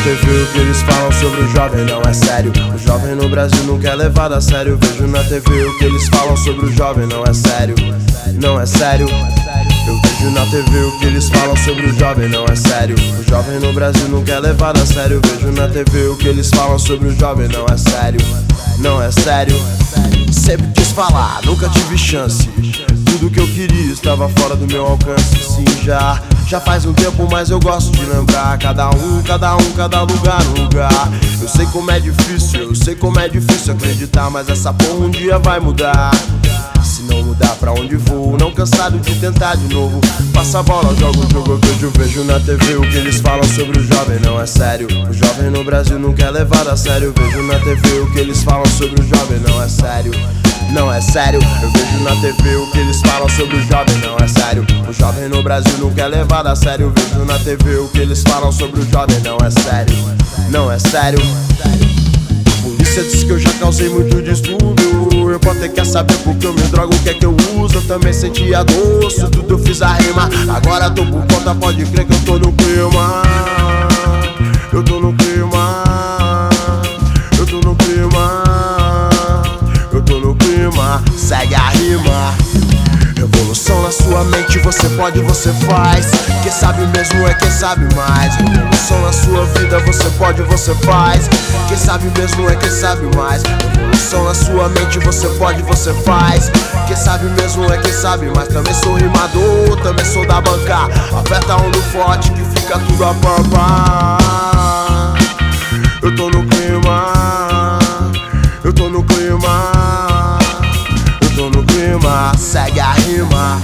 TV o que eles falam sobre o jovem não é sério. O jovem no Brasil nunca é levado a sério. Vejo na TV o que eles falam sobre o jovem não é sério. Não é sério. Eu vejo na TV o que eles falam sobre o jovem não é sério. O jovem no Brasil nunca é levado a sério. Vejo na TV o que eles falam sobre o jovem não é sério. Não é sério. Sempre quis falar, nunca tive chance. Tudo que eu queria estava fora do meu alcance. Sim, já faz um tempo, mas eu gosto de lembrar. Cada lugar, um lugar. Eu sei como é difícil acreditar, mas essa porra um dia vai mudar. Se não mudar, pra onde vou? Não cansado de tentar de novo. Passa a bola, jogo o jogo, eu vejo na TV o que eles falam sobre o jovem não é sério. O jovem no Brasil nunca é levado a sério. Vejo na TV o que eles falam sobre o jovem não é sério. Não é sério. Eu vejo na TV o que eles falam sobre o jovem não é sério. O jovem no Brasil nunca é levado a sério. Vejo na TV o que eles falam sobre o jovem não é sério. Não é sério. Polícia diz que eu já causei muito distúrbio. Eu até quer saber porque eu me drogo, o que é que eu uso. Eu também senti a dor, tudo eu fiz a rima. Agora tô por conta, pode crer que eu tô no clima. Eu tô no clima. Eu tô no clima. Eu tô no clima. Segue a rima. Revolução na sua mente, você pode, você faz. Quem sabe mesmo é quem sabe mais. Revolução na sua vida, você pode, você faz. Quem sabe mesmo é quem sabe mais. Revolução na sua mente, você pode, você faz. Quem sabe mesmo é quem sabe mais. Também sou rimador, também sou da banca. Aperta um do forte que fica tudo a pampa. Eu tô no clima. Eu tô no clima. Eu tô no clima, segue a rima.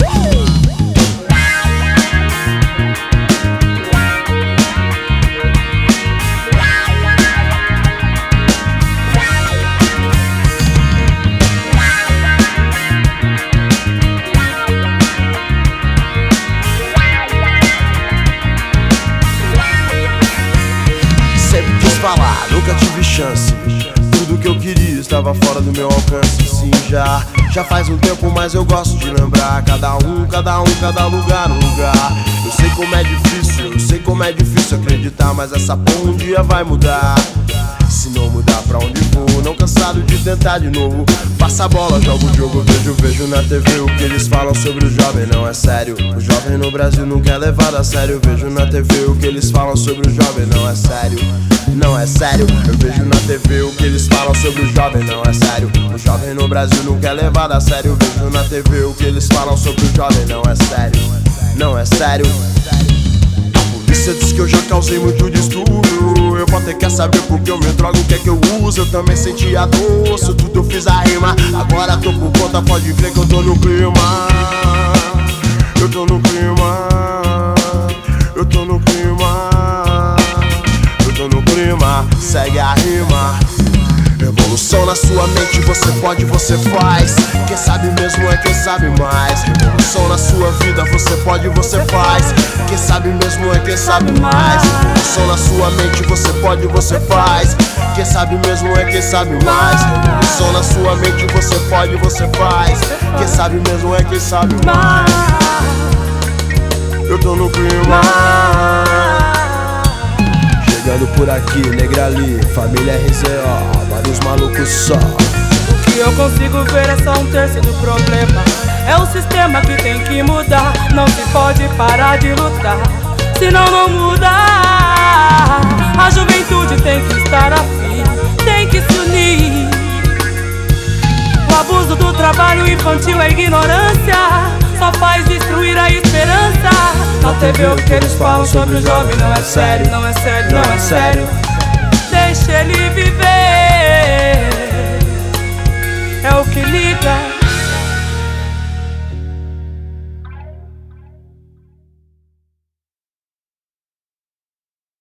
Sempre quis falar, nunca tive chance. Tudo que eu queria estava fora do meu alcance. Sim, já faz um tempo, mas eu gosto de lembrar. Cada lugar, um lugar. Eu sei como é difícil acreditar, mas essa porra um dia vai mudar. Se não mudar, pra onde vou? Não cansado de tentar de novo. Passa a bola, jogo o jogo, vejo na TV o que eles falam sobre o jovem não é sério. O jovem no Brasil nunca é levado a sério. Vejo na TV o que eles falam sobre o jovem não é sério. Não é sério. Eu vejo na TV o que eles falam sobre o jovem não é sério. O jovem no Brasil nunca é levado a sério. Vejo na TV o que eles falam sobre o jovem não é sério. Não é sério. Polícia diz que eu já causei muito distúrbio. Eu até quer saber porque eu me drogo, o que é que eu uso. Eu também senti a dor, tudo eu fiz a rima. Agora tô por conta, pode crer que eu tô no clima. Eu tô no clima. Eu tô no clima. Eu tô no clima, segue a rima. Revolução na sua mente, você pode, você faz. Quem sabe mesmo é quem sabe mais. Revolução na sua vida, você pode, você faz. Quem sabe mesmo é quem sabe mais. Revolução na sua mente, você pode, você faz. Quem sabe mesmo é quem sabe mais. Revolução na sua mente, você pode, você faz. Quem sabe mesmo é quem sabe mais. Eu tô no clima. Chegando por aqui, Negrali, família RZO, vários malucos só. O que eu consigo ver é só um terço do problema. É o sistema que tem que mudar. Não se pode parar de lutar, senão não muda. A juventude tem que estar afim, tem que se unir. O abuso do trabalho infantil é ignorância, só faz destruir a esperança. Na TV o que eles falam sobre o jovem não é sério. Não é sério, não é sério. Deixa ele viver, é o que liga.